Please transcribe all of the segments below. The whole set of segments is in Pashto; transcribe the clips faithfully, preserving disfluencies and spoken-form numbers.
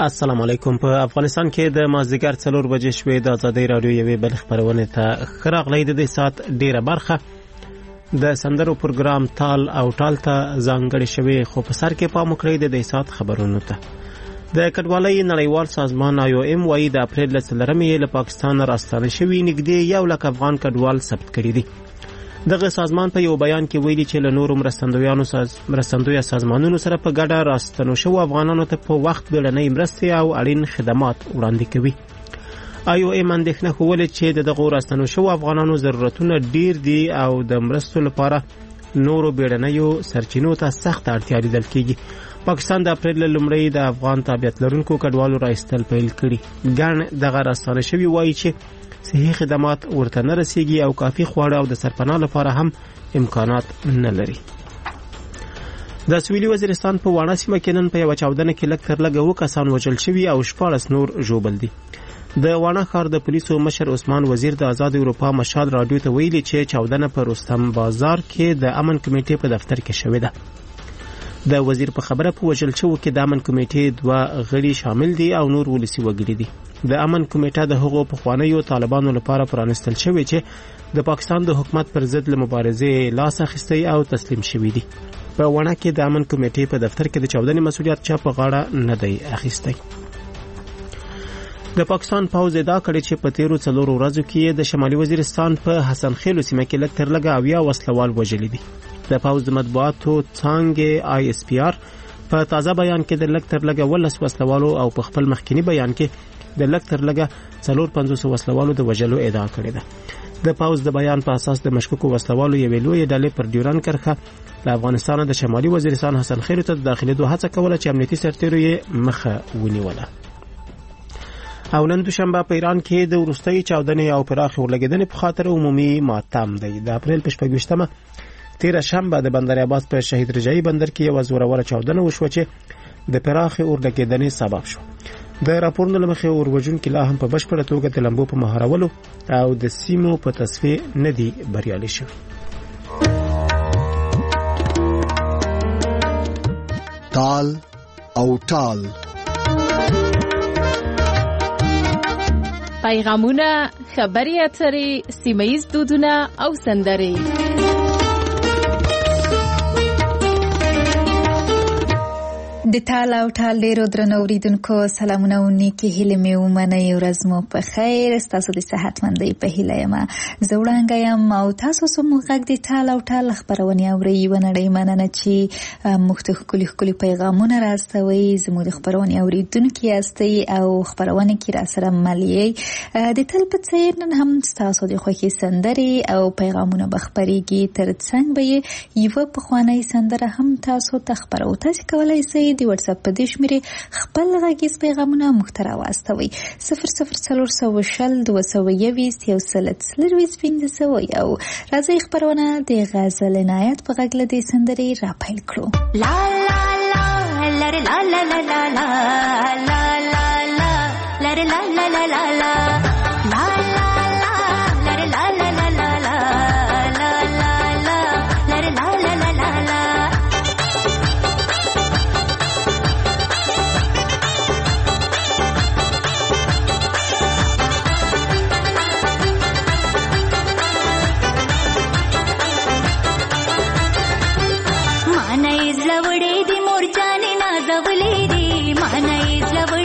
السلام علیکم. په افغانستان کې د مازدیګر څلور بجې شوې د ازادۍ رادیو یوې بل خبرونه ته ښه راغلی. د دې ساعت ډیره برخه د سندرو پروګرام تال او ټال ته ځانګړې شوې، خو په سر کې پام وکړئ د دې ساعت خبرونو ته. د کډوالۍ نړیوال سازمان آی او ایم وايي د اپریل څلورمې له پاکستان راستانه شوي نږدې یو لک افغان کډوال ثبت کړي دي. دغه سازمان په یو بیان کې ویلي چې له نورو مرستندویانو ساز مرستندوی سازمانونو سره په ګډه راستنو شو افغانانو ته په وخت بیړنۍ مرستې او اړین خدمات وړاندې کوي. آی او ایم اندېښنه کوله چې دغه راستنو شو افغانانو ضرورتونه ډیر دي او د مرستو لپاره نورو بیړنیو سرچینو ته سخت اړتیا لیدل کیږي. پاکستان د اپریل لومړی د افغان تابعیت لرونکو کډوالو راایستل پیل کړي. ګڼ دغه راستانه شوي وایي چې صحي خدمات ورته نه رسیږي او کافي خواړه او د سرپناه لپاره هم امکانات نه لري. د سویلي وزیرستان په واڼه سیمه کې نن په یوه چاودنه کې لږ تر لږه اووه کسان وژل شوي او شپاړس نور ژوبل دي. د واڼه ښار د پولیسو مشر عثمان وزیر د آزاد اروپا مشال راډیو ته ویلي چې چاودنه په رستم بازار کې د امن کمیټې په دفتر کې شوې ده. د وزیر په خبره په وژل شوو کې د امن کمیټې دوه غړي شامل دي او نور ولسي وګړي دي. د امن کمیټه د هغو پخوانیو طالبانو لپاره پرانستل شوی چې د پاکستان د حکومت پر ضد له مبارزې لاس اخیستی او تسلیم شوی دي. په واڼه کې د امن کمیټې په دفتر کې د چاودنې مسؤلیت چا په غاړه نه دی اخیستی. د پاکستان پوځ ادعا کړې چې په تیرو څلورو ورځو کې د شمالي وزیرستان په حسن خیلو سیمه کې لږ تر لږه اویا وسلوال وژلي دي. د پوځ د مطبوعاتو څانګې آی اس پی آر په تازه بیان کې د لږ تر لږه ولس وسلوالو او په خپل مخکینی بیان کې د لږ تر لږه څلور پنځوس وسلوالو د وژلو ادعا کړې ده. د پوځ د بیان په اساس د مشکوکو وسلوالو یوې لویې ډلې پر ډیورن کرښه له افغانستان د شمالي وزیرستان حسن خیلو ته د داخلېدو هڅه کوله چې امنیتي سرتیرو یې مخه ونیوله. او نن دوشنبه په ایران کې د وروستۍ چاودنې او پراخې اورلګېدنې په خاطر عمومي ماتم دی. د اپریل په شپږویشتمه تیره شنبه د بندر عباس په شهید رجایي بندر کې یوه زوروره چاودنه وشوه چې د پراخې اورلګېدنې سبب شو. د راپورونو له مخې اوروژونکي لا هم په بشپړه توګه د لمبو په مهارولو او د سیمو په تصفیې نه دي بریالي شوي. تال او ټال پیغامونه، خبري اترې، سیمه ییز دودونه او سندرې. د تال او ټال ډیرو درنو اوریدونکو سلامونه او نیکی هیلې مې ومنئ. ورځ مو په خیر، ستاسو د صحتمندۍ په هیله یم. زه وړانګه یم او تاسو سم غږ د تال او ټال خبرونه اورئ. یوه نړۍ مننه چې موږ ته ښکلي ښکلي پیغامونه راستوئ. زموږ د خبرونې اوریدونکي یاستئ او خبرونه کې راسره مل یې. د تل په څیر نن هم ستاسو د خوښې سندرې او پیغامونه به خپرېږي. تر څنګ به یې یوه پخوانۍ سندره هم تاسو ته خپرو. تاسو کولی شئ د واتساپ په دې شمېرې خپل غږیز پیغامونه موږ ته راواستوئ. صفر صفر څلور سوه شل دوه سوه یویشت یو سل څلرویشت پنځه سوه یو. راځئ خپرونه د غزل عنایت په غږ له دې سندرې راپیل کړو. لا لا لا لر لا لا لا لا لا لا لا لا لر لا لا لا لا لا لا لا لر لا لا لا لا لا لا لا لر لا لا لا لا لا. Mana is love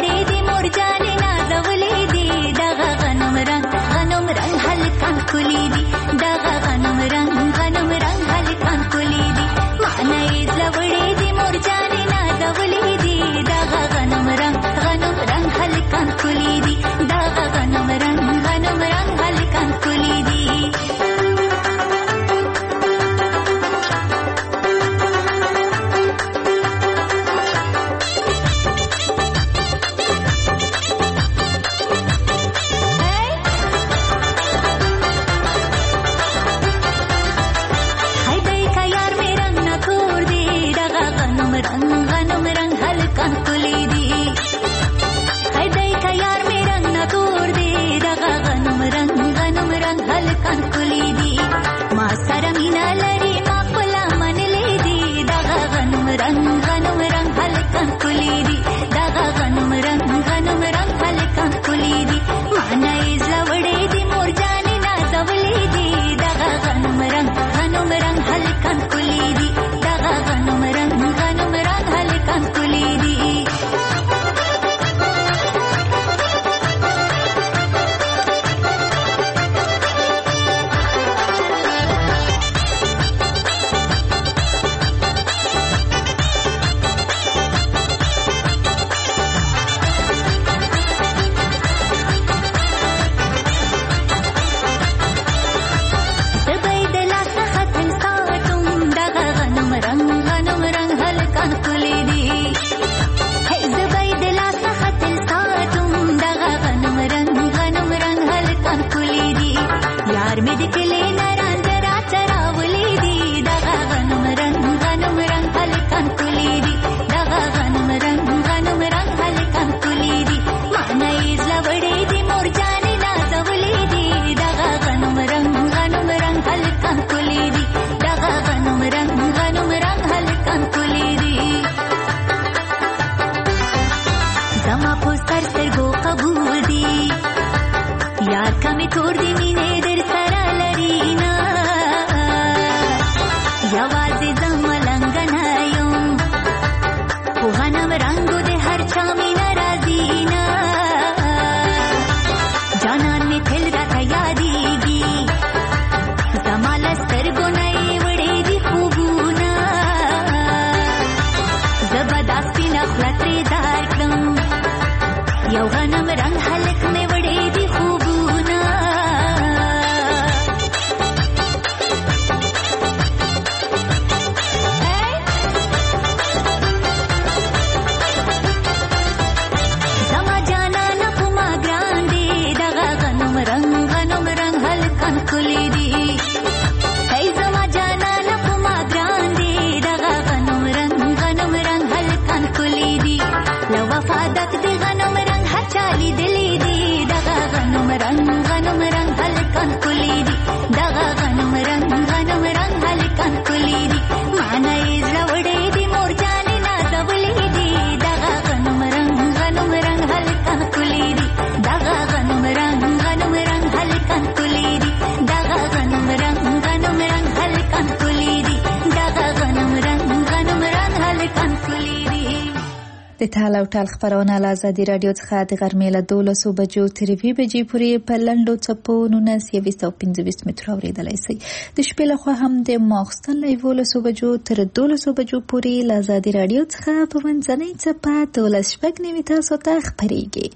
د تال او ټال خبرونه له ازادي راډیو څخه د غرمې له دولسو بجو تر یوې بجې پورې په لنډو څپو نولس یویشت او پنځه ویشت مترو اورېدلی شئ. د شپې لخوا هم د ماخوستن له یولسو بجو تر دولسو بجو پورې له ازادي راډیو څخه په منځنۍ څپه دولس شپږ نوي تاسو ته خپرېږي.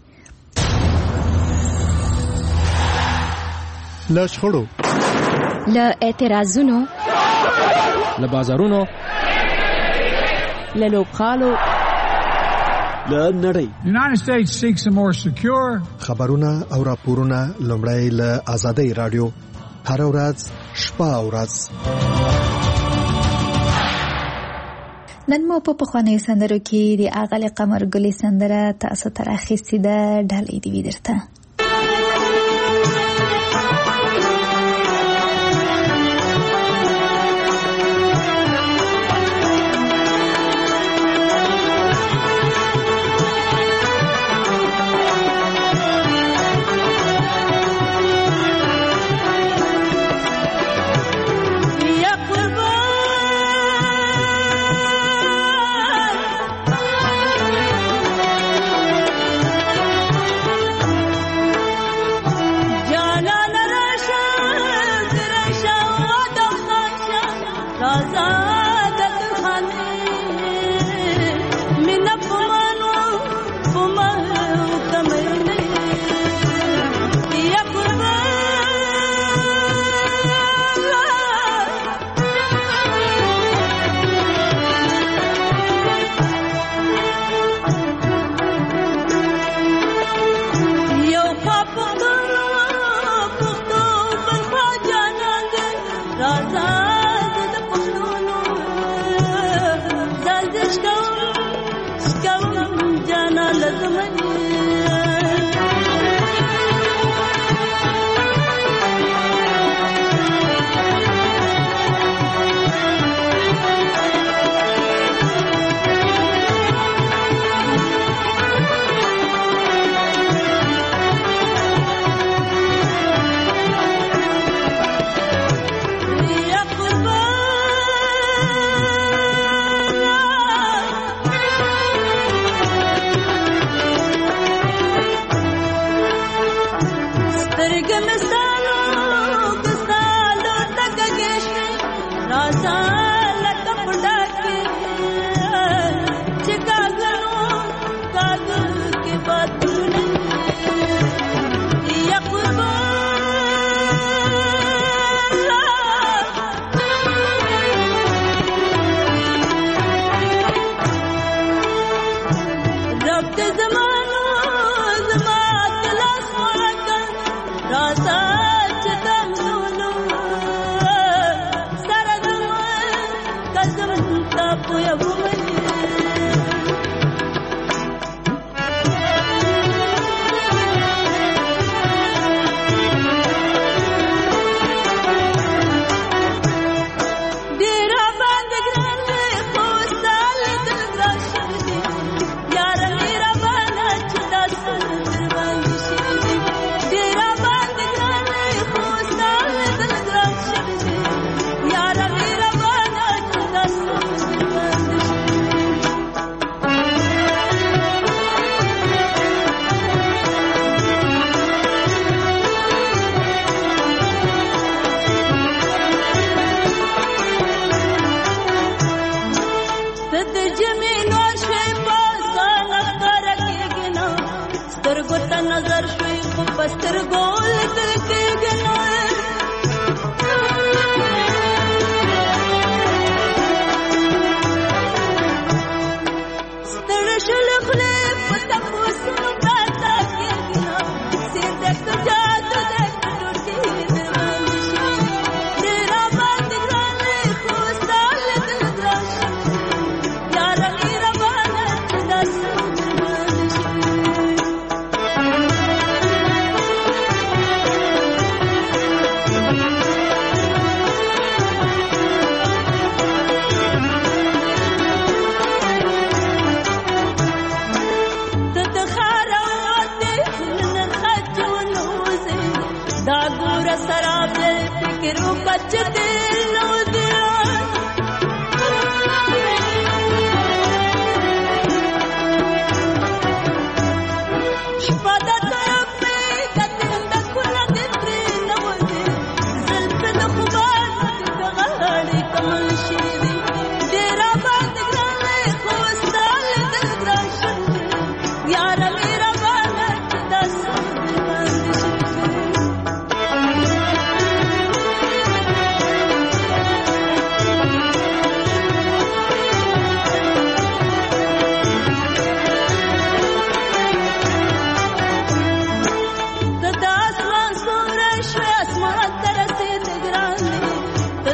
له شخړو، له اعتراضونو، له بازارونو، له لوبغالو، له نړۍ. The United States seeks a more secure. خبرونه او راپورونه لومړی له آزادۍ راډیو هر ورځ شپه او ورځ. نن مو په پخوانیو سندرو کې د اغلې قمر ګلې سندره تاسو ته راخیستې ده. ډالۍ دې وي درته.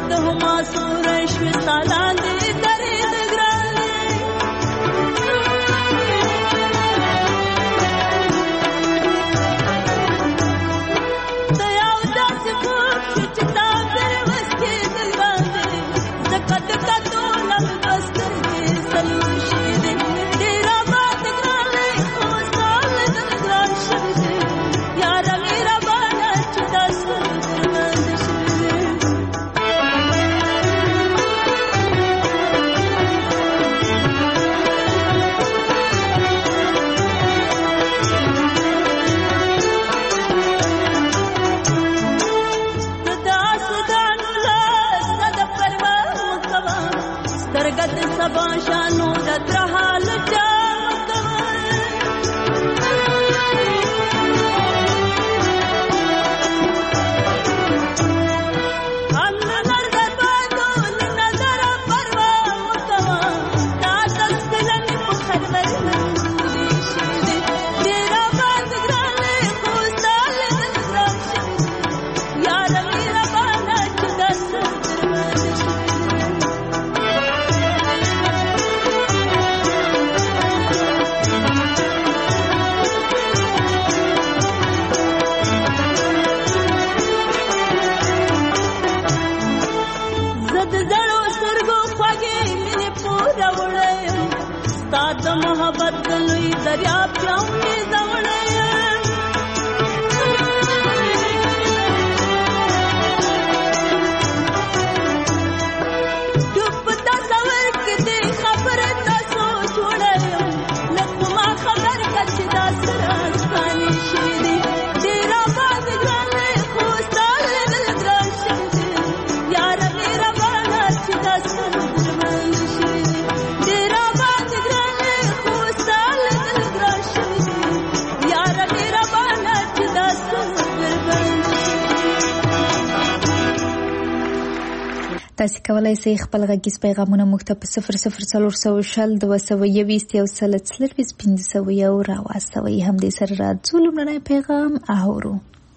تاسو کولای شئ خپل غږیز پیغامونه موږ ته په صفر صفر څلور سوه شل دوه سوه یوویشت یو سل څلرویشت پنځه سوه یو راواستوئ. همدې سره راځو لومړنی پیغام اورو.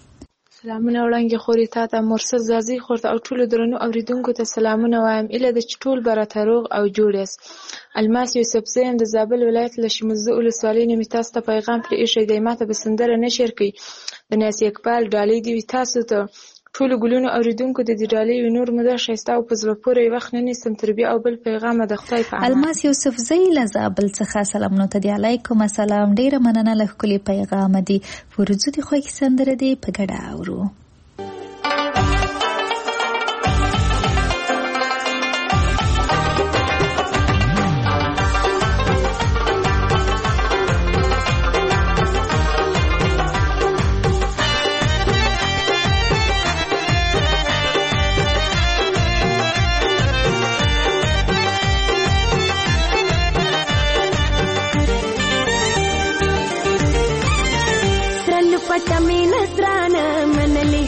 سلامونه وړاندې خورې تا ته مرسل زازي خورته او ټولو درنو اوریدونکو ته سلامونه وایم. ایله د ټول به راته روغ او جوړ یاست. الماس یوسفزی یم د زابل ولایت له شمولزه ولسوالۍ نه مې تاسو ته پیغام پرې ایښی دی. ما ته به سندره نه شیر کوي د ناصر اقبال ډالۍ دې وي. تاسو ته ټولو ګلونو اوریدونکو د دې ډالۍ وي نور مو دا ښایسته او په زړه پورې وخت نه نیسم تر بیا او بل پیغامه د خدای په امان. الماس یوسفزی له زابل څخه سلامونه ته دی. علیکم السلام. ډیره مننه له ښکلي پیغامه دی. ورځو دې خوښې سندره دی په ګډه اورو. पटमी नसरान मन ले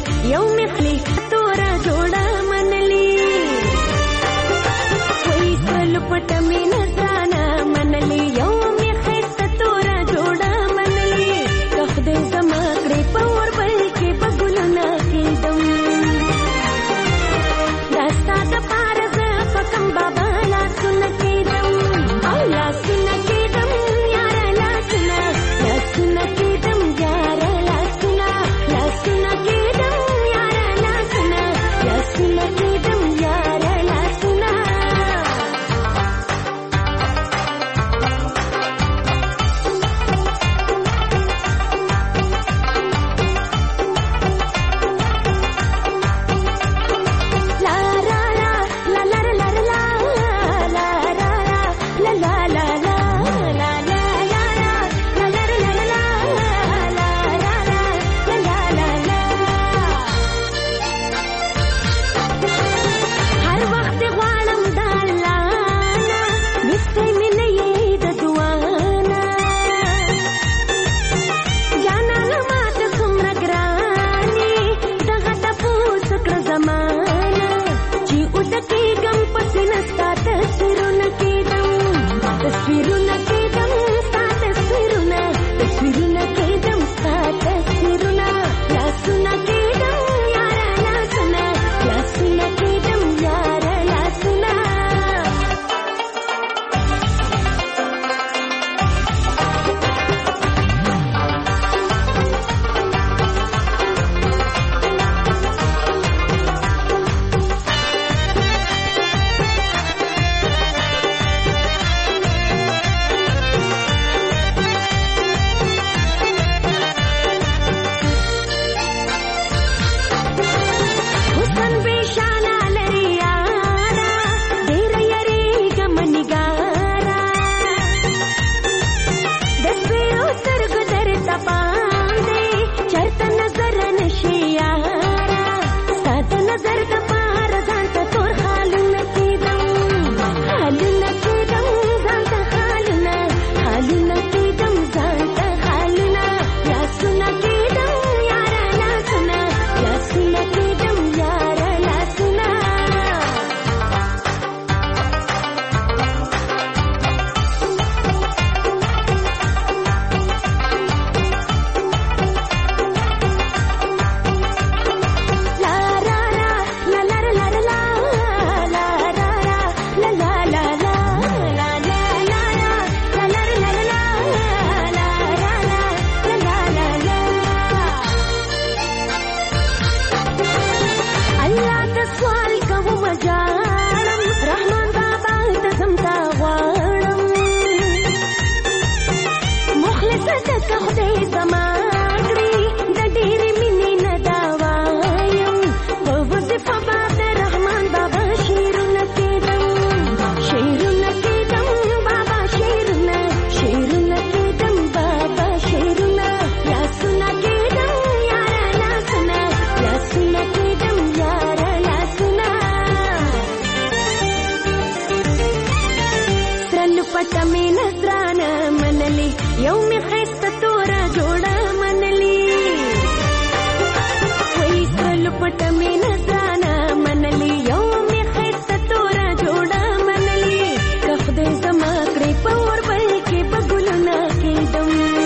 ټوټه مې نظرانه منلي یو مې خیسته توره جوړه منلي که خدای زما کړې په اوربل کې به ګلونه کېدم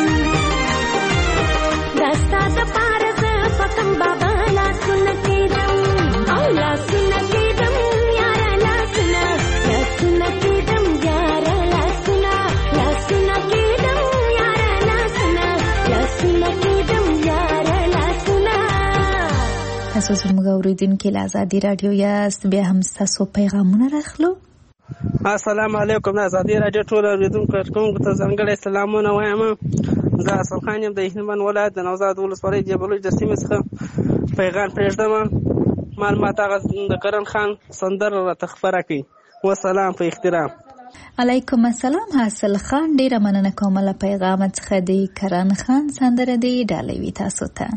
دا ستا دپاره زه په کم بابا لاسونه کېدم او لاسونه کېدم یاره لاسونه لاسونه کېدم یاره لاسونه لاسونه کېدم یاره لاسونه لاسونه کېدم یاره لاسونه. تاسو زموږ اورېدونکي له ازادي راډیو یاست، بیا هم ستاسو پیغامونه راخلو. السلام علیکم. د ازادي راډیو ټول اورېدونکو کوونکو ته ځانګړی سلامونه وایم. زه اسد خان یم د هلمند ولایت د نوزاد ولسوالۍ جبلوج د سیمې څخه پیغام پرېږدم. معلومات هغه د کرن خان سندره راته خپره کړي. وسلام په احترام. علیکم السلام حاصل خان، ډیره مننه کوم له پیغام څخه. د کرن خان سندره دی ډالوي تاسو ته.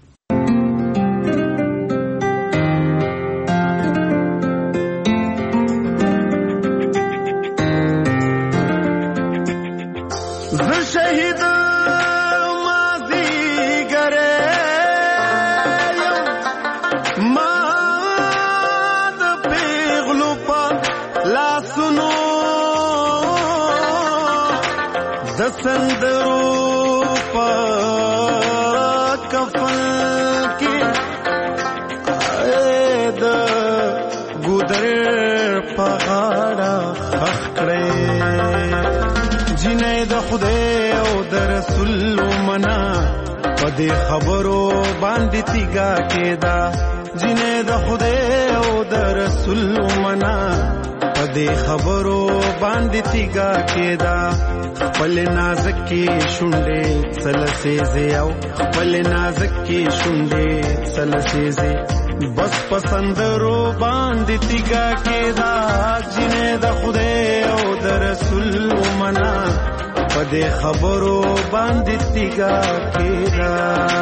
زه شهید مازدیګری یم، ما د پیغلو په لاسونو د سندرو په کفن کې د ګودر په غاړه خښ کړی جنې د خدای او د رسول منا په دې خبرو باندې تیګا کېدا جنې د خدای او د رسول منا په دې خبرو باندې تیګا کېدا خپل نازک کې شونډې سلسېزې او خپل نازک کې شونډې سلسېزې بس پسندرو باندې تیګا کېدا جنې د خدای او د رسول منا په دې خبرو باندې تیګا کېدا.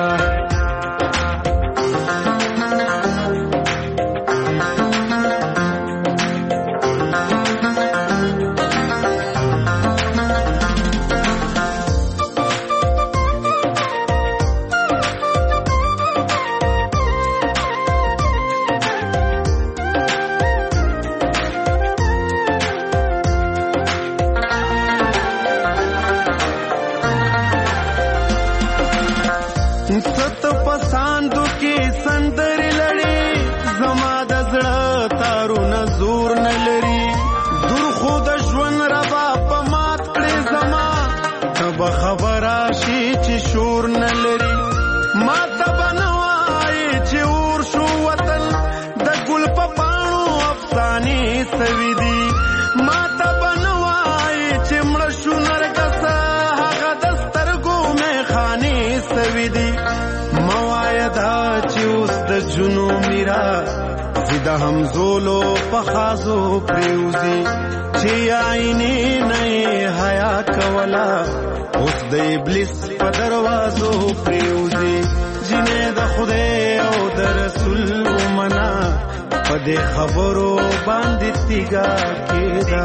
ست پساندو کې سندرې لړې زما د زړه تارونه زور نه لري دور خو د ژوند ربا په مات کړې زما ته به خبره شي چې شور نه لري ما ته به نه وایې چې اور شو وطن د ګل په پاڼو افسانې سوي دي ما ته به نه وایې چې مړه شو نرګسه هغه د سترګو میخانې سوي دي موایدا چې اوس د جنو میرا زیده همزولو پخازو پریوزی چې آئینې نه حیا کولا اوس د ابلیس په دروازو پریوزی جنې د خدای او د رسول منا په دې خبرو باندې تیګا کېدا.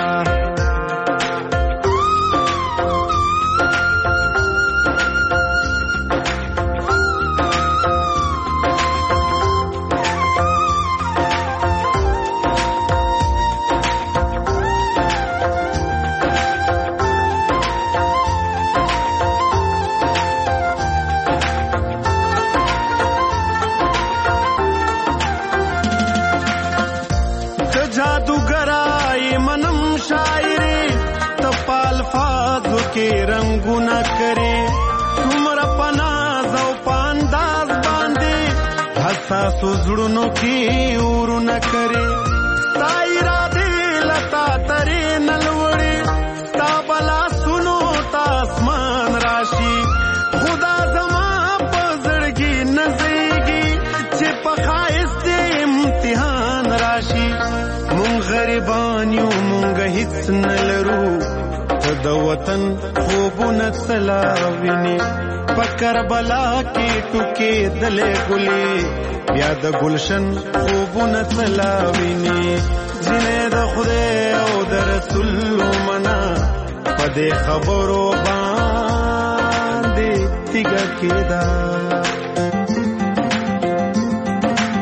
کې رنگونه کرے څومره پناز او پانداز باندې حساس زړونو کې ورونه کرے تای را دې لتا ترې نلوړې تا بلا سنو تا اسمان راشي خدا زما په زړګي نزيږي چې په خایس دې امتحان راشي مونږ غریبان یو مونږ هیڅ نلرو د وطن خوبونه سلاویني په کربلا کې ټوکې دلې ګلې بیا د گلشن خوبونه سلاویني جنې د خدای او د رسول منا په دې خبرو باندې تیګه کېدا.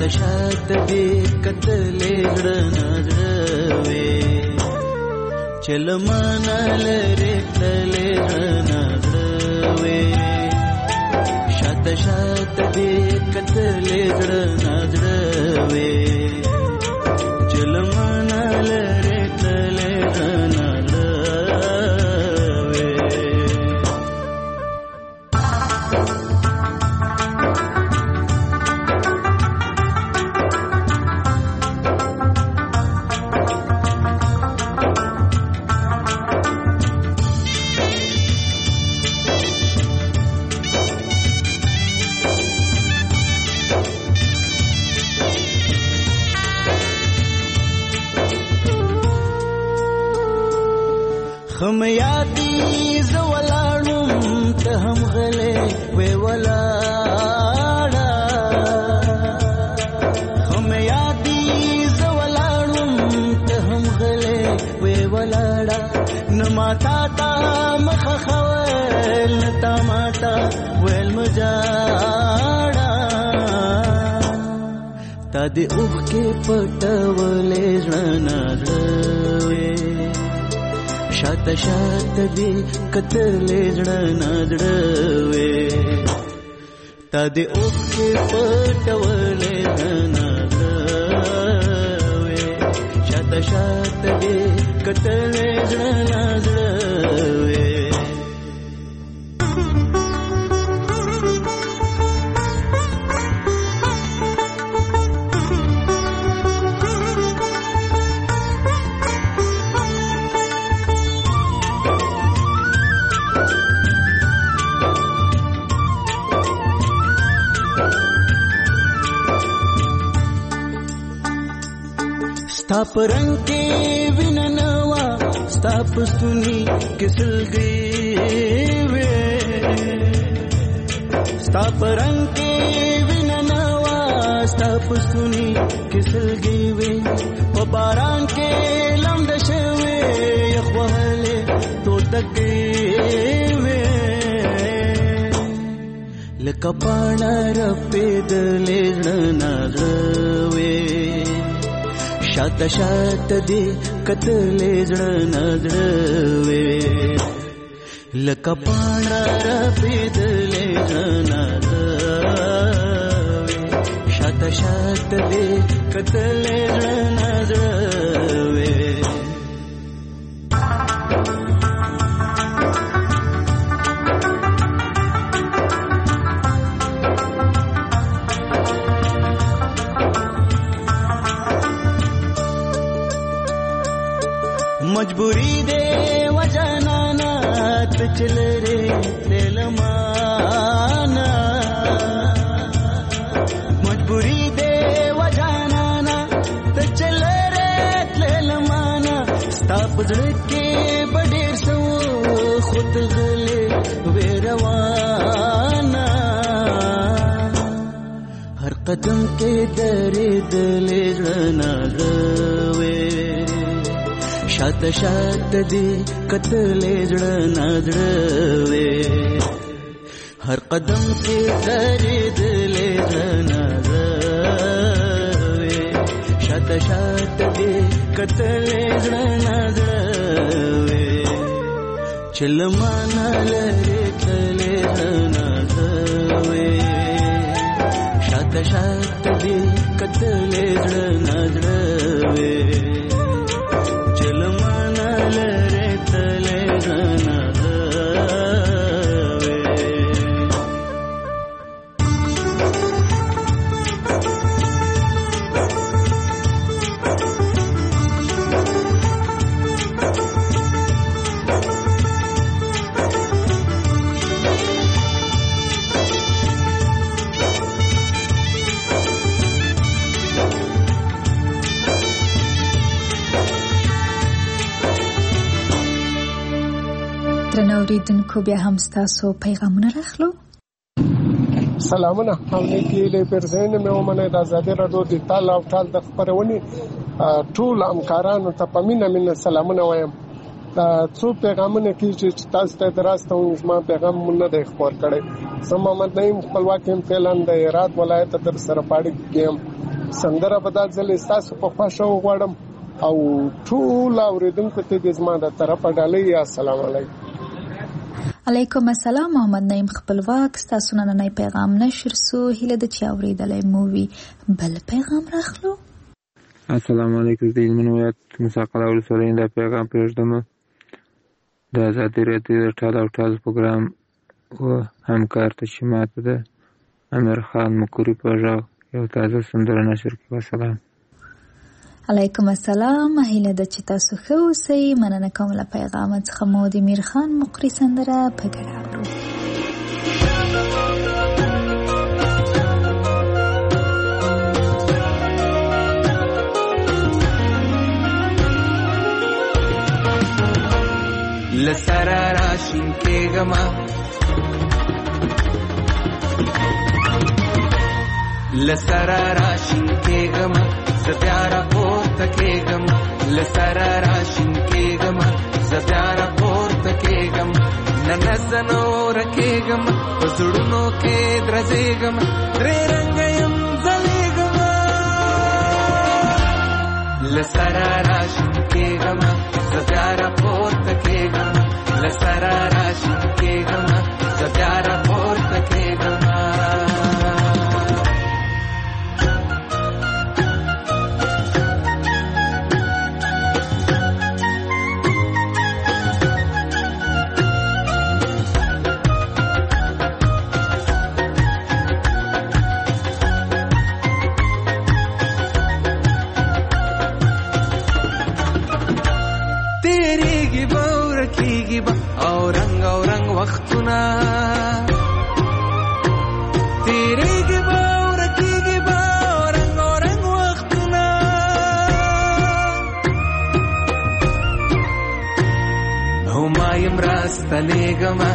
شاته شاته دې کتلې زړه نازړوي چلمانه لري تلې زړه نازړوي شاته شاته دې کتلې زړه نازړوي چلمانه لري تلې زړه خم یادی زولاړم ته هم غلې وې ولاړه خم یادی زولاړم ته هم غلې وې ولاړه نما تا تا مخ خوال نتا ماتا ویل مجاړه تا دې اوخ کې پټولې ژوند زړوي شاته شاته دې کتلې زړه نازړوي تا دې اوخ کې پټولې نازړوي شاته شاته دې کتلې زړه نازړوي ستا پرنګ کې ویننوا ستا پستونی کسلګي وې ستا پرنګ کې ویننوا ستا پستونی کسلګي وې په باران کې لمد شوي یخوهله تو تکي وې لکه پاڼه رپې دلې نازوي شاته شاته دې کتلې زړه نازړوي لکه پاڼه رپې دلې زړه نازړوي شاته شاته دې کتلې زړه نازړوي मजबूरी दे वजनाना चल रे तेलमाना मजबूरी दे वजनाना चल रे तेलमाना स्ताप के बड़े सो खुद गले वेरवाना हर कदम के दरे दले नगवे شاته شاته دې کتلې زړه نازړوي هر قدم کې درېدلې زړه نازړوي شاته شاته دې کتلې زړه نازړوي چلمانه لري تلې زړه نازړوي شاته شاته دې کتلې زړه نازړوي چلمانه لري تلې زنه درنوریدونکو بیا هم ستاسو پیغامونه راخلو. سلامونه حواله کېږي پرځین مې ومنه د آزادۍ راډیو د تال او ټال د خبرونې ټول همکارانو ته په مینه مینه سلامونه وایم. څو پیغامونه کېږي چې تاسو ته دراسته و زما پیغام مونږ نه دی خبر کړی. زه محمد نعیم خپلواک یم فعلا د هرات ولایت در سره پاړی کېم. سندره به دا ځل ستاسو په خوښه وغواړم او ټول اوریدونکو ته د زما د طرفه ډالۍ السلام علیکم. علیکم السلام. محمد نعیم خپلواک، ستاسو نننی پیغام نشر سو هیله د چې اوریدلای مو وي. بل پیغام راخلو. السلام علیکم. د علمي ولایت مساقله ولسوالۍ دا پیغام پرېږدم. د ازادي راډیو د ټال او ټال پروګرام و همکار ته چې ماته د امیر خان مکوري په غږ یو تازه سندره نشر کړي. وسلام. علیکم السلام. هیله ده چې تاسو ښه اوسئ. مننه کوم له پیغام څخه. مو د امیر خان مقري سندره په ګډه اورو. لسرا راشین کېږما لسرا راشین کېږما زه بیا راپورته کېږم. لسرا راشین کېږما زه بیا راپورته کېږم. نه نه زه نوره کېږم په زړونو کې درزېږم. درې رنګه یم ځلېږم. لسرا راشین کېږما زه بیا راپورته کېږم. لسرا راشین کېږما زه بیا راپورته کېږم. او رنگ او رنگ وختونه تیریږي به او رکیږي به او رنگ او رنگ وختونه. هما یم راستنېږمه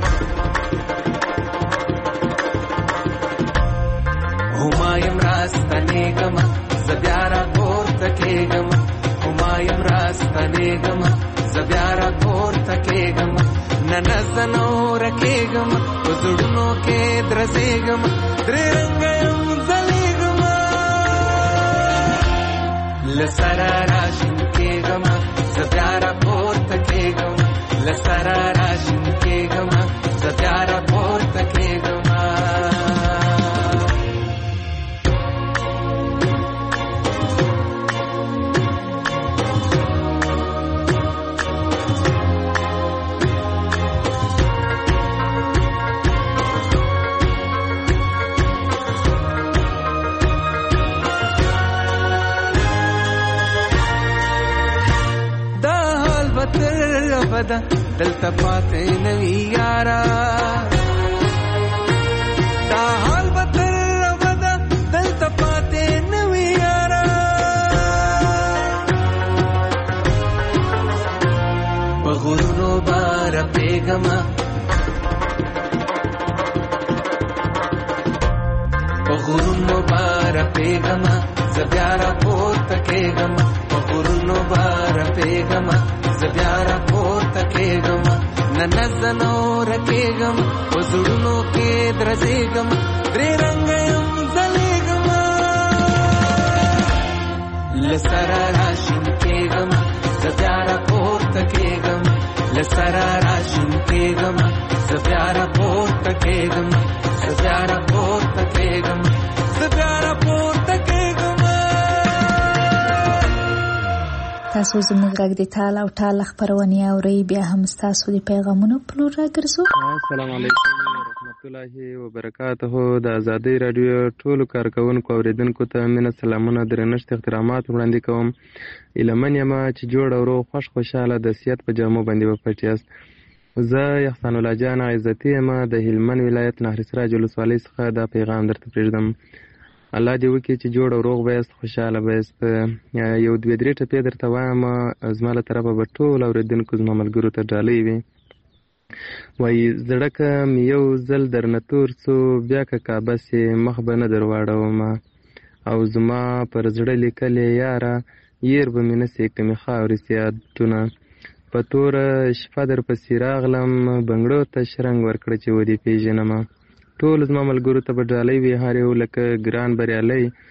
هما یم راستنېږمه زه بیا راپورته کېږم. هما یم راستنېږمه زه بیا راپورته کېږم. نه نه زه نوره کېږم په زړونو کې درزېږم. درې رنګه یم ځلېږم. له سره راشین کېږم زه بیا راپورته کېږم. له سره راشین کېږم زه بیا راپورته کېږم. بدا دلته پاتې نوی یارا دا حال بدل بدا دلته پاتې نوی یارا. په غرونو بار پیغما په غرونو بار پیغما زه بیا راپورته کېږم. په غرونو بار پیغما زه بیا راپورته کېږم. نه نه زه نوره کېږم په زړونو کې درزېږم. درې رنګه یم ځلېږم. له سره راشین کېږم زه بیا راپورته کېږم. له سره راشین کېږم زه بیا راپورته کېږم. زه بیا راپورته کېږم. زه بیا راپورته کېږم. تاسو زموږ غږ د ټال او ټال خپرونې اورئ. بیا هم ستاسو د پیغامونو په لور راګرځو. السلام علیکم ورحمت الله وبرکاته. د ازادۍ راډیو ټولو کارکوونکو اوریدونکو ته مینه، سلامونه، درنښت، احترامات وړاندې کوم. ایلمن یم چې جوړ او روغ خوش خوشاله د سیادت په جامو باندې وپټ یاست. زه احسان الله جان عزتي یم د هلمند ولایت نهر سراج ولسوالۍ څخه دا پیغام درته پرېږدم. الله دې وکړي چې جوړ او روغ به یاست، خوشحاله به یاست. یو دوې درې ټپې درته وایم، زما له طرفه به ټول اورېدونکو زما ملګرو ته ډالۍ وي. وایي زړه که مې یو ځل درنه تور څو، بیا که کعبه سې مخ به نه در واړومه. او زما پر زړه لیکلې یاره، ير به مې نه سې کمې خاورې سیادونه. په توره شپه در پسې راغلم، بنګړو ته شرنګ ورکړه چې ودې پېژنمه. ټول زما ملګرو ته به ډالۍ وي، هر یو لکه ګران بریالی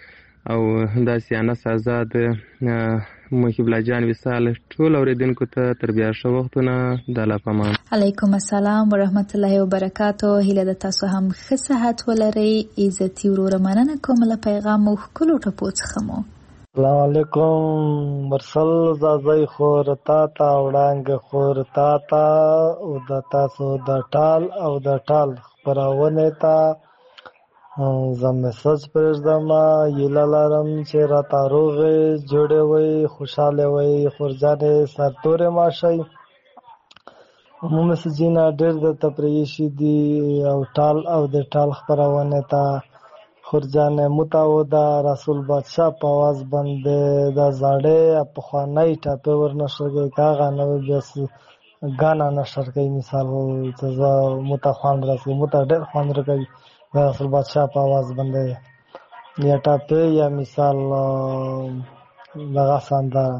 او داسې انس آزاد محب الله جان وصال ټول اوریدونکو ته تر بیا ښه وختونه د الله په امان. علیکم السلام ورحمت الله وبرکاتو. هیله د تاسو هم ښه صحت ولرئ. عزتي وروره مننه کوم له پیغام مو ښکلو ټپو څخه مو. السلام علیکم. مرسل زازی خور تا تا وړانګ خور تا تا او د تاسو د ټال او د ټال خپرونه تا زه میسج پرېږدم. هیله لرم چې راته روغې جوړې وئ، خوشحاله وئ، خورجانې سرتورې ماشئ. مو میسجونه ډېر درته پرېښي دي او ټال او د ټال خپرونې ته خورجانې متعوده رسول بادشاه په آواز باندې د زاړې پخوانۍ ټاپې ورنشر کوي که هغه نوې بیا ګانا نشر کوي. مثال چې زه مته خوند رسوي، مته ډېر خوند راکوي د رسول بادشاه په آواز باندې یا ټاپې یا مثال دغه سندره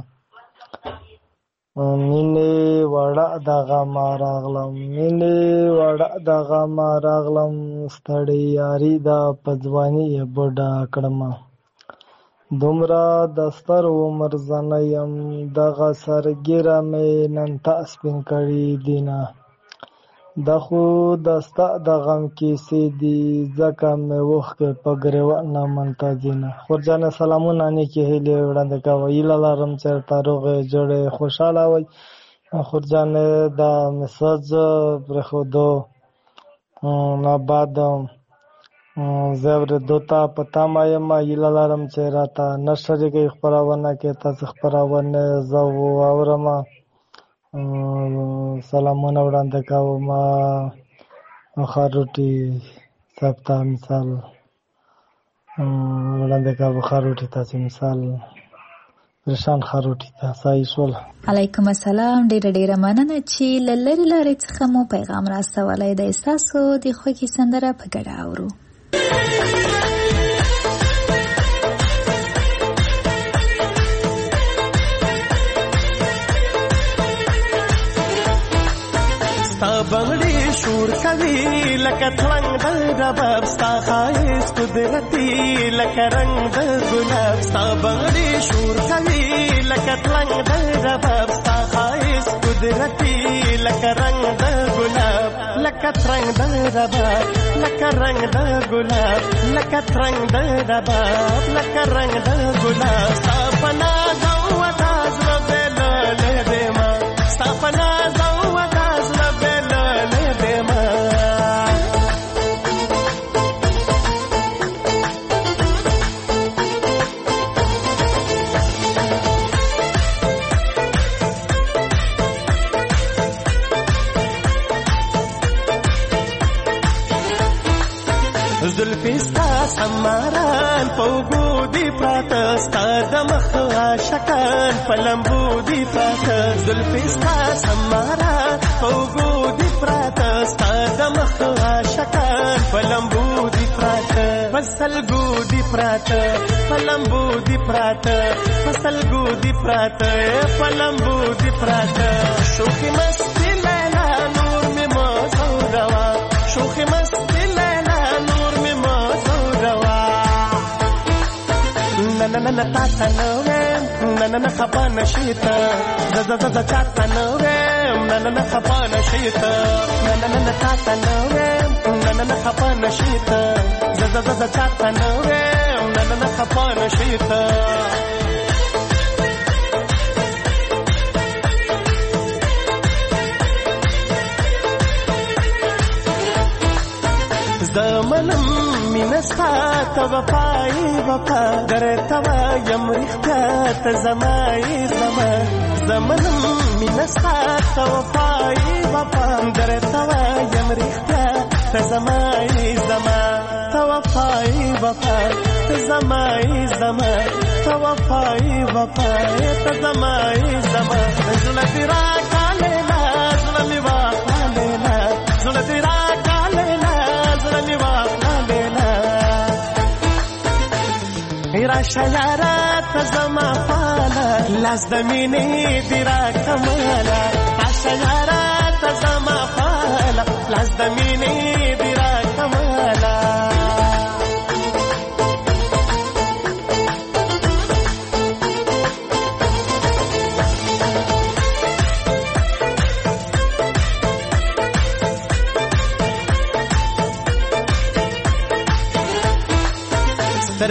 مینې وړه دغه ما راغلم، مینې وړه دغه ما راغلم، ستړې یاري ده په ځواني یې بوډا کړمه. دومره د ستر عمر زنه یم، دغه سرګیره مې نن تا سپین کړي دینه. د خو د ستا د غم کیسې دي ځکه مې اوښکې په ګریوان نه منتظینه. خورجانې سلامونه نیکې هیلې وړاندې کوه. هیله لرم چې ورته روغې جوړې خوشحاله وئ. خورجانې د میسج پرېښودو نه بعد زه اورېدو ته په تمه یم. هیله لرم چې راته نه شریکوي خپرونه کې تاسې خپرونې زه واورم. سلامونه وړاندې کوم خاروټي صاحب ته مثال وړاندې کوم. خاروټي تاسې مثال پریشان خاروټي ته صحیح شول. علیکم السلام. ډېره ډېره مننه چې له لرې لارې څخه مو پیغام راستولی دی. ستاسو د خوښې سندره په ګډه اورو. ستا بغړې شور کوي لکه تړنګ د رباب، ستا ښایست قدرتي لکه رنګ د ګلاب. ستا بغړې شور کوي لکه تړنګ د رباب، ستا ښایست قدرتي لکه رنګ د ګلاب. لکه تړنګ د رباب لکه رنګ د ګلاب، لکه تړنګ د رباب لکه رنګ د ګلاب. ستا په ناز او ادا زړه بېلولی دیمه، ستا په ناز او ادا زړه بېلولی دیمه. زلفې ستا سماران په اوږو دي پراته، ستا د مخ عاشقان په لمبو دي پراته. زلفې ستا سماران په اوږو دي پراته، ستا د مخ عاشقان په لمبو دي پراته. په سلګو دي پراته په لمبو دي پراته، په سلګو دي پراته په لمبو دي پراته. شوخي مستي لیلا نور مې مه زوروا، شوخي مستي لیلا نور مې مه زوروا. نه نه نه تا ته نه ویم، نه نه نه خفه نشي ته، زه زه زه چا ته نه ویم، نه نه نه خفه نشي ته. نه نه نه تا ته نه ویم، نه نه نه خفه نشي ته، زه زه زه چا ته نه ویم، نه نه نه خفه نشي ته. زمنم مینه ستا ته وفایي وفا، درته وایم رښتیا ته زما یې زما. زمنم مینه ستا ته وفایي وفا، درته وایم رښتیا ته زما یې زما. ته وفایي وفا ته زما یې زما، ته وفایي وفا ته زما یې زما. زړه دې راکالیلا زړه مې واخلیلا، زړه دې راکالیلا زړه مې واخلیلا. راشه یاره ته زما فاله، لاس د مینې دې راکماله. راشه یاره ته زما فاله، لاس د مینې دې راکماله.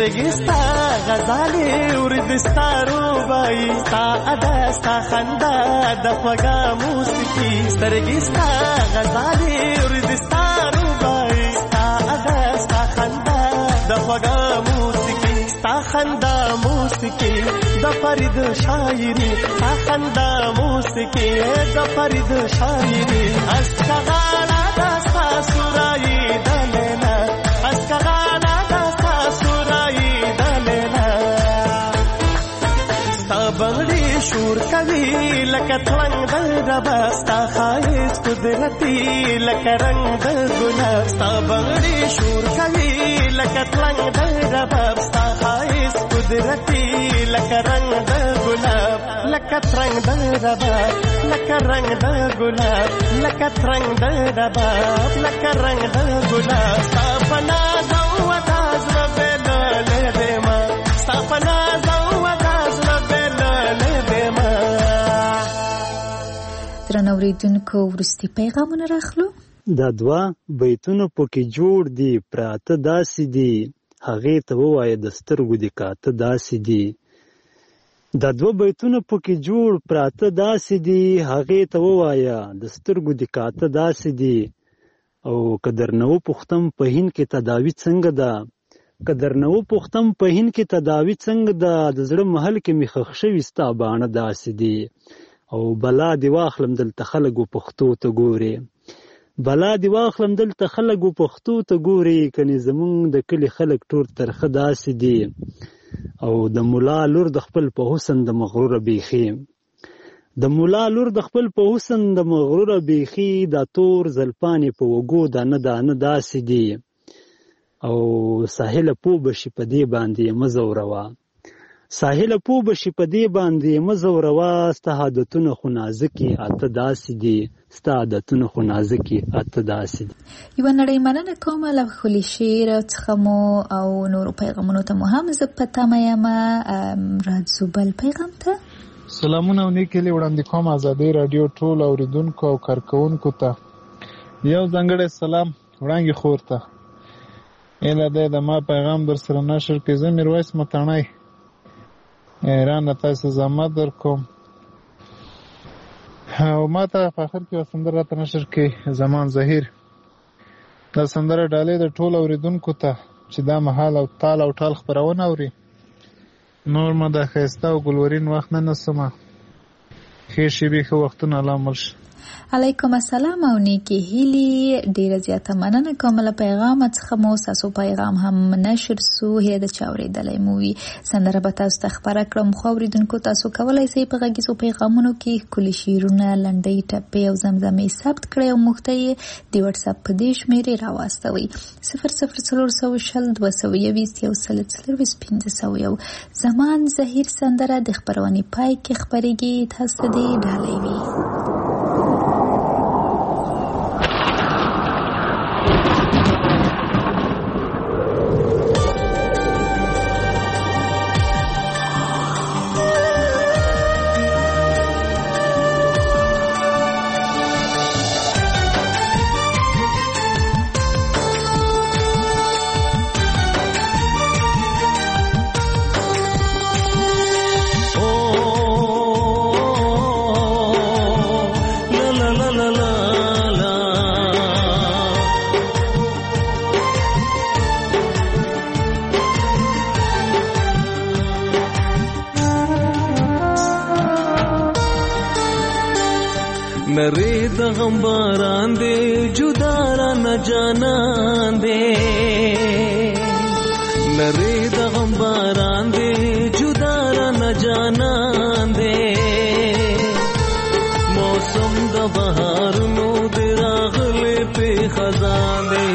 سترګې ستا غزالې ورد ستا روبای ستا ادا ستا خندا د خوږه موسیقي سترګې ستا غزالې ورد ستا روبای ستا ادا ستا خندا د خوږه موسیقي ستا خندا موسیقي د فرید شاعري ستا خندا موسیقي د فرید شاعري اسکغانا د ستا سورایي د لیلا اسکغانا د ستا سورایي د لیلا ستا بغړي شور کوي لکه تلنګ د رباب ستا ښایست قدرتي لکه رنګ د ګلاب ستا بغړي شور کوي لکه تلنګ د رباب ستا ښایست قدرتي لکه رنګ د ګلاب لکه ترنګ د رباب لکه رنګ د ګلاب لکه ترنګ د رباب لکه رنګ د ګلاب ستا په ناز او ادا زړه بېلولی دیمه ستا په ناز او ادا زړه بېلولی دیمه. درنو اورېدونکو وروستي پیغامونه راخلو. دا دوه بیتونه پکې جوړ دي پراته داسې دي هغې ته ووایه د سترګو دې کاته داسې دي. دا دوه بیتونه پکې جوړ پراته داسې دي هغې ته ووایه د سترګو دې کاته داسې دي. او که درنه وپوښتم په هند کې تداوي څنګه ده که درنه وپوښتم په هند کې تداوي څنګه ده د زړه محل کې مې ښخ شوي ستا باڼه داسې دي. او بلا دې واخلم دلته خلک و پښتو ته ګورې بلا دې واخلم دلته خلک و پښتو ته ګورې کنې زمونږ د کلي خلک ټول ترخه داسې دي. او د ملا لور د خپل په حسن د مغروره بیخي د ملا لور د خپل په حسن د مغروره بیخي دا تور زلپانې په وګو دانه دانه داسې دي. او ساحله پوه بشي په دې باندې مه ځوروه ساحله پوه بشي په دې باندې مه ځوروه ستا عادتونه خو نازکې اته داسې دي ستا عادتونه خو نازکې اته داسې دي. یوه نړۍ مننه کوم له ښکلي شعر څخه مو او نورو پیغامونو ته مو هم زه په تمه یم. راځو بل پیغام ته. سلامونه او نیکې هیلې وړاندې کوم ازادۍ راډیو ټول اورېدونکو او کارکوونکو ته یو ځانګړی سلام وړانګې خور ته. ایله دی د ما پیغام در سره نشر کړي. زه میرویس متڼی ایران له تاسو زحمت در کوم او ما ته په آخر کې یوه سندره راته نشر کړي زمان ظهیر. دا سندره ډالۍ د ټولو اورېدونکو ته چې دا مهال او تال او ټال خپرونه اوري. نور ما دا ښایسته او ګلورین وخت نه نسمه ښې شېبې ښه وختونه الله مل شه. علیکم السلام او نیکی هیلی. ډیره زیاته مننه کوم له پیغام څخه مو تاسو پیغام هم نشر سو هي د چاورېدلې مووي سندره به تاسو ته خبره کړم. خو اوریدونکو تاسو کولای شئ په غږیزو پیغامونو کې کلی شعرونه لنډۍ ټپې او زمزمې ثبت کړئ او موږ ته یې د واتس اپ په دې شمېرې راواستوئ صفر صفر څلور سوه شل دوه سوه یویشت یو سل څلرویشت پنځه سوه یو. زمان ظهیر سندره د خپرونې پای کې خپرېږي. تاسو دې ډالۍ وي. نری د غم باران دے جدا را نہ جانان دے نری د غم باران دے جدا را نہ جانان دے موسم د بهار نو دے راغلے پہ خزان دے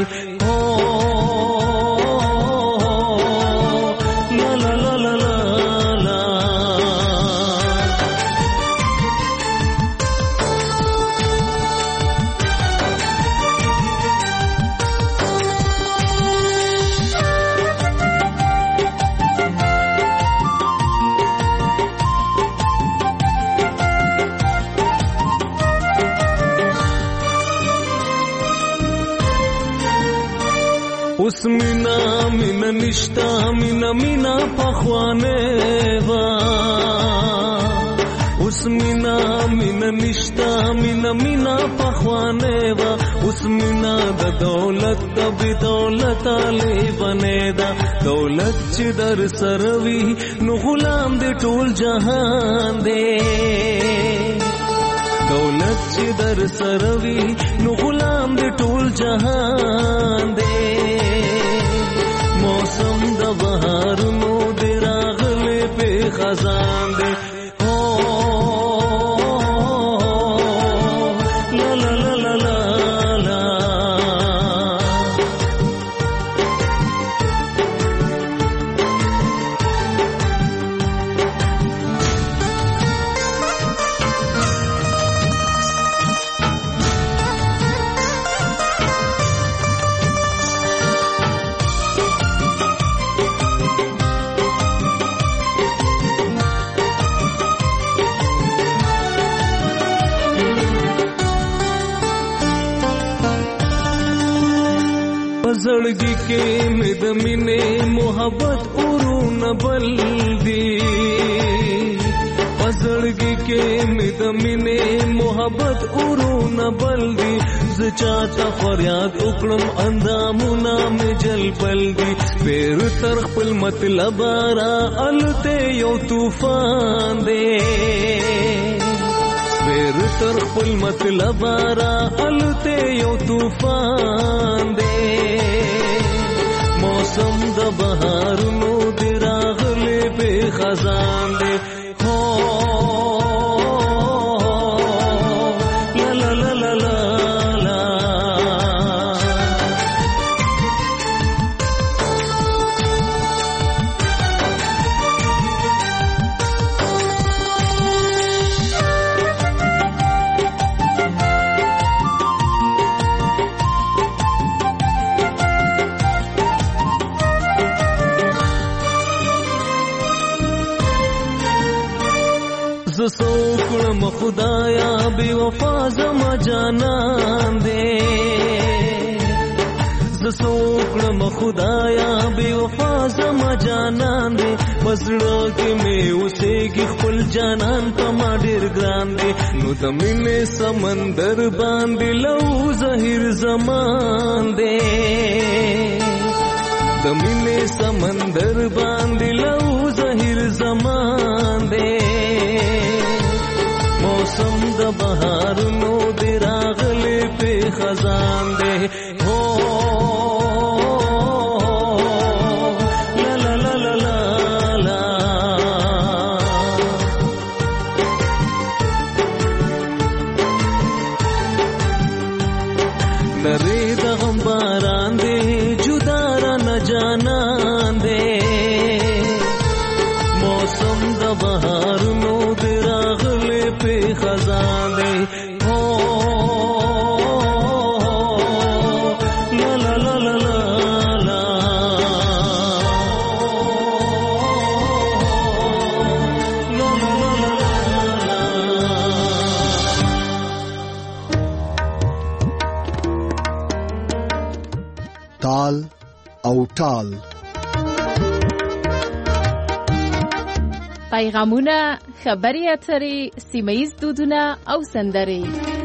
نشتا مینا مینا پخوانه وا اوس مینا مینا نشتا مینا مینا پخوانه وا اوس مینا د دولت د بی دولت علی بنے دا دولت چې در سروي نو غلام دې ټول جهان دې دولت چې در سروي نو غلام دې ټول جهان دې موسم د بهار نو دې راغله په خزان دې زړګي کې مې د مینې محبت اورونه بل دي زړګي کې مې د مینې محبت اورونه بل دي ز چاته فریاد وکړم اندامونه مې جل بل دي پیر تر خپل مطلب را الته یو طوفان دی پیر تر خپل مطلب را الته یو طوفان دی موسم د بهار نو دی راغلی په خزان دی هو لا لا لا لا لا سوکړم خدایا بے وفا زما جانان دے سوکړم خدایا بے وفا زما جانان دے پسړه کې مې اوسېږي خپل جانان په ما ډېر ګران دے نو د مینې سمندر باندې لو زهیر زمان دے د مینې سمندر باندې لو زهیر زمان دے موسم د بهار نو دی راغلی په خزان دی هو لا لا لا لا لا لا نری د غم باران دی جدا را نه جانان دی موسم د بهار نو دی راغلی په خزان دی هو لا لا لا لا لا لا تال او ټال پیغامونه، خبري اترې، سیمه ییز دودونه او سندرې.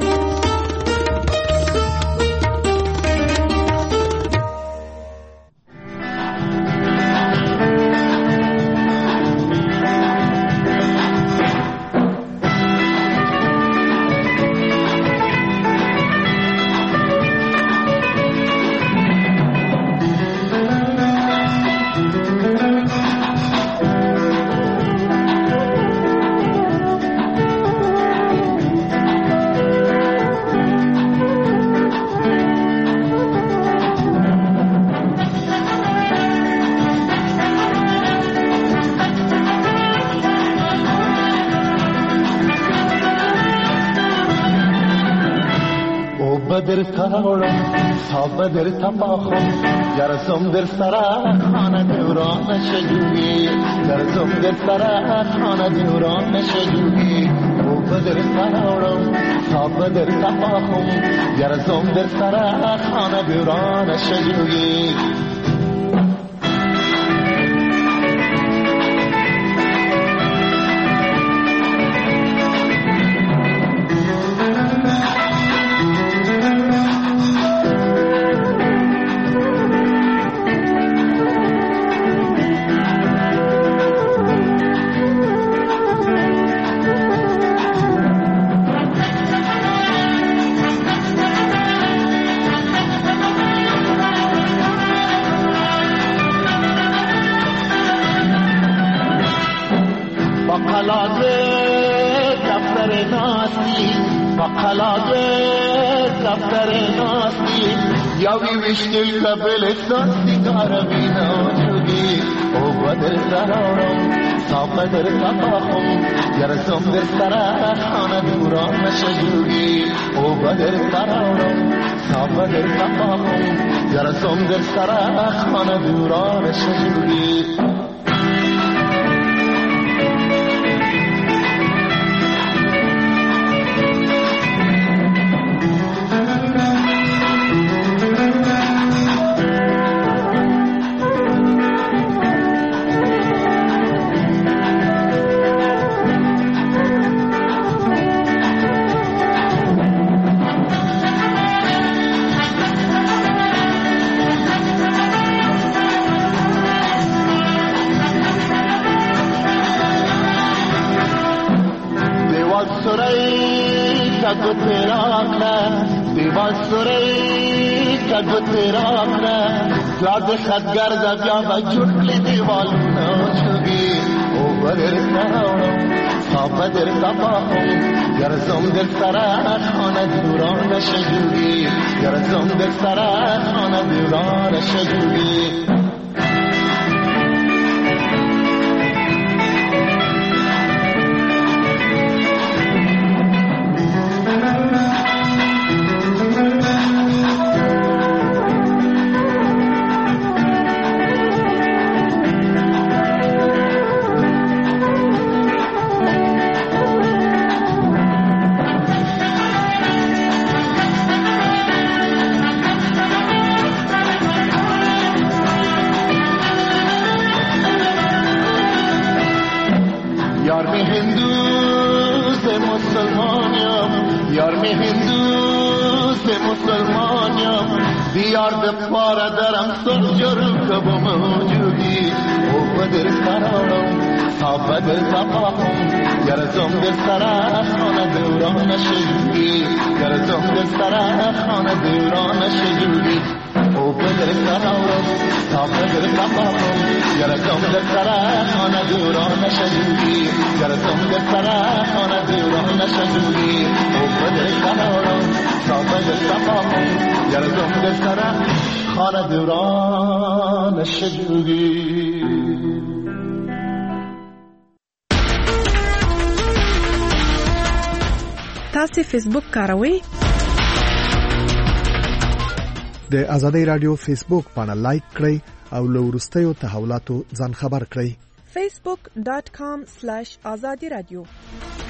بدر تاورم تا بدر تپاخم گرزم در سرا خانه دوران شجوی گرزم در سرا خانه دوران شجوی او بدر تاورم تا بدر تپاخم گرزم در سرا خانه دوران شجوی ناستی فقلاد دفتر ناستی یاوی وشتل قبل ساستی کاربی نوجودی او بدر سرارم تا بدر تفاهم یرزم در سر خانه دوران نشجوگی او بدر سرارم تا بدر تفاهم یرزم در سر خانه دوران نشجوگی کگو تیرا کرد دیوال سوری کگو تیرا کرد لاد خدگر زبیا و جوڑلی دیوال نوچوگی او بدر سرانم تا بدر تفاهم یرزم در سر خانه دوران نشجوگی یرزم در سر خانه دوران نشجوگی بیار به پاره درم سرجر که با موجودی او بدر سرارم تا بدر تفاهم یرزم در سر خانه دوران نشجوگی یرزم در سر خانه دوران نشجوگی او بدر سرارم تا بدر تفاهم یرزم در سر خانه دوران نشجوگی یرزم در سر خانه دوران نشجوگی او بدر سرارم تا بدر تفاهم یرزم در سر خانه دوران نشجوگی. تاسو فیسبوک کاروئ؟ د آزادۍ رادیو فیسبوک پاڼه لایک کړئ او له وروستیو تحولاتو ځان خبر کړئ. facebook dot com slash azadi radio